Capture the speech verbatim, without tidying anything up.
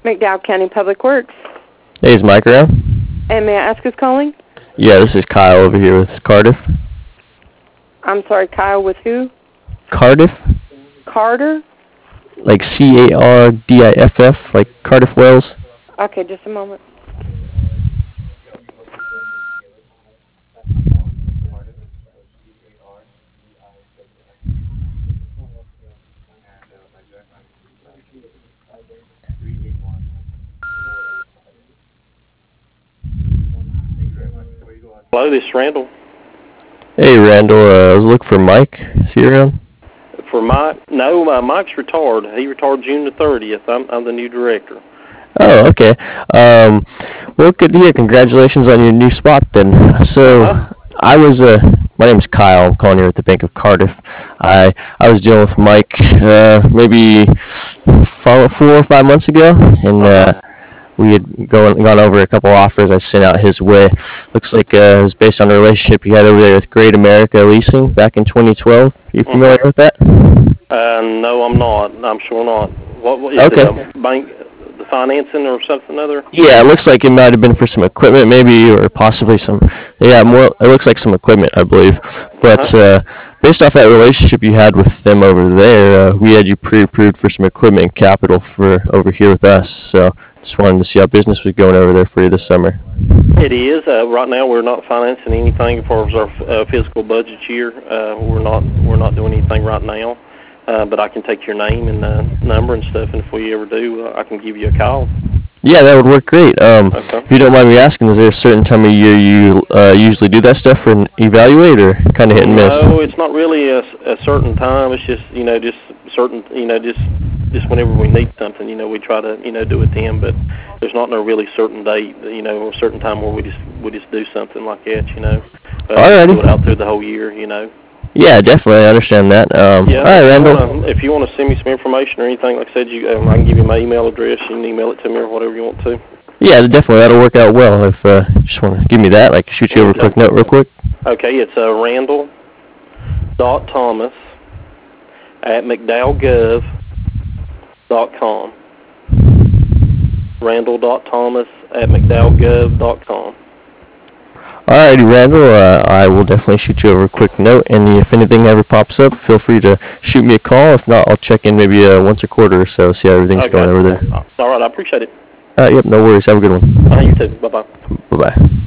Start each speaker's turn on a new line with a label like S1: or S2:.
S1: McDowell County Public Works.
S2: Hey, is Mike around?
S1: And may I ask who's calling?
S2: Yeah, this is Kyle over here with Cardiff.
S1: I'm sorry, Kyle with who?
S2: Cardiff?
S1: Carter?
S2: Like C A R D I F F, like Cardiff, Wales.
S1: Okay, just a moment.
S3: Hello, this is Randall.
S2: Hey, Randall, uh, I was looking for Mike. Is he around?
S3: For Mike? No, uh, Mike's retired. He retired June the thirtieth. I'm, I'm the new director.
S2: Oh, okay. Um, well, good to hear. Congratulations on your new spot then. So,
S3: Uh-huh.
S2: I was, uh, my name's Kyle. I'm calling here at the Bank of Cardiff. I I was dealing with Mike uh, maybe four, four or five months ago, and uh, we had gone, gone over a couple offers I sent out his way. Looks like uh, it was based on a relationship you had over there with Great America Leasing back in twenty twelve. Are you familiar with that?
S3: Uh, no, I'm not. I'm sure not. What, what is
S2: Okay.
S3: it, a bank, the financing or something other?
S2: Yeah, it looks like it might have been for some equipment, maybe, or possibly some. Yeah, more. It looks like some equipment, I believe. But uh, based off that relationship you had with them over there, uh, we had you pre-approved for some equipment and capital for over here with us. So just wanted to see how business was going over there for you this summer.
S3: It is. Uh, right now, we're not financing anything as far as our uh, fiscal budget year. Uh, we're not. We're not doing anything right now. Uh, but I can take your name and uh, number and stuff, and if we ever do, uh, I can give you a call.
S2: Yeah, that would work great. Um,
S3: Okay.
S2: If you don't mind me asking, is there a certain time of year you uh, usually do that stuff for an evaluate, or kind of hit and miss?
S3: No, it's not really a, a certain time. It's just, you know, just certain, you know, just just whenever we need something, you know, we try to, you know, do it then. But there's not no really certain date, you know, or a certain time where we just we just do something like that, you know. Uh,
S2: Alrighty.
S3: Do it out through the whole year, you know.
S2: Yeah, definitely. I understand that. Um,
S3: Yeah.
S2: all right,
S3: if you
S2: Randall.
S3: wanna- If you want to send me some information or anything, like I said, you, um, I can give you my email address. You can email it to me or whatever you want to.
S2: Yeah, definitely. That'll work out well. If uh, you just want to give me that, I can shoot you over a quick note real quick.
S3: Okay, it's uh, Randall dot Thomas at McDowell Gov dot com. Randall dot Thomas at McDowell Gov dot com.
S2: Alrighty, Randall. Uh, I will definitely shoot you over a quick note, and if anything ever pops up, feel free to shoot me a call. If not, I'll check in maybe uh, once a quarter or so, see how everything's
S3: Okay.
S2: going over there.
S3: All right, I appreciate it.
S2: Uh, yep, no worries. Have a good one.
S3: Uh, you too. Bye bye.
S2: Bye bye.